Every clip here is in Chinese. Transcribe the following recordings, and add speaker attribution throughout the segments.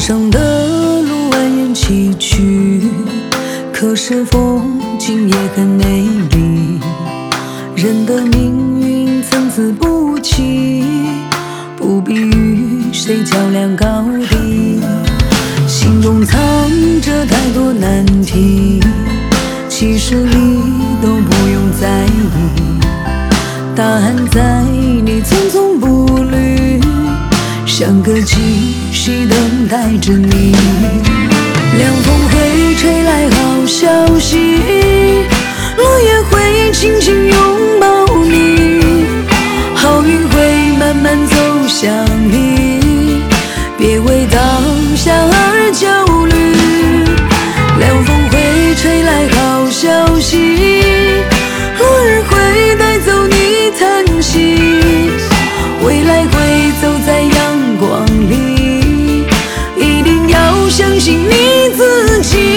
Speaker 1: 上的路蜿蜒崎岖，可是风景也很美丽。人的命运参差不齐，不必与谁较量高低。心中藏着太多难题，其实你都不用在意，答案在你匆匆步履，像个惊喜等待着你。凉风会吹来好消息，落叶会轻轻拥抱你，好运会慢慢走向你，别为当下而焦虑。凉风会吹来好消息，落日会带走你叹息，未来会走在阳光里，一定要相信你自己。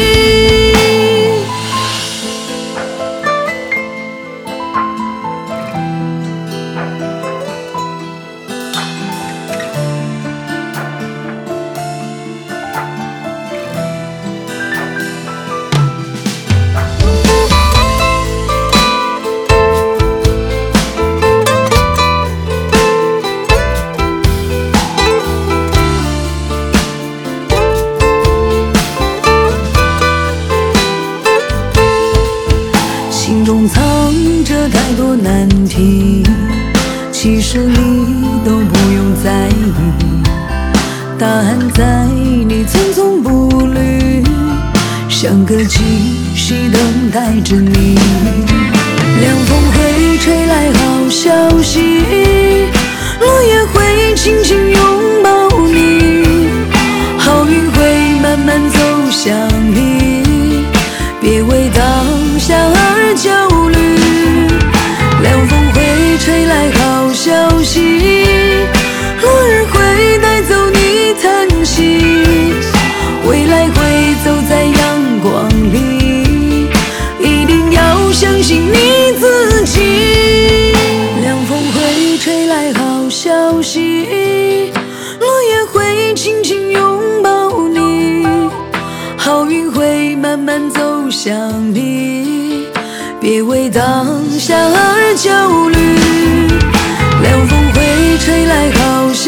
Speaker 1: 心中藏着太多难题，其实你都不用在意，答案在你匆匆步履，像个惊喜等待着你。凉风会吹来好消息，落叶会轻轻拥抱你，好运会慢慢走向你，别为当下而焦虑。凉风会吹来好消息，落日会带走你叹息，未来会走在阳光里，一定要相信你自己。凉风会吹来好消息，落叶会轻轻拥抱你，好运会慢慢走向你，别为当下而焦虑。凉风会吹来好消息，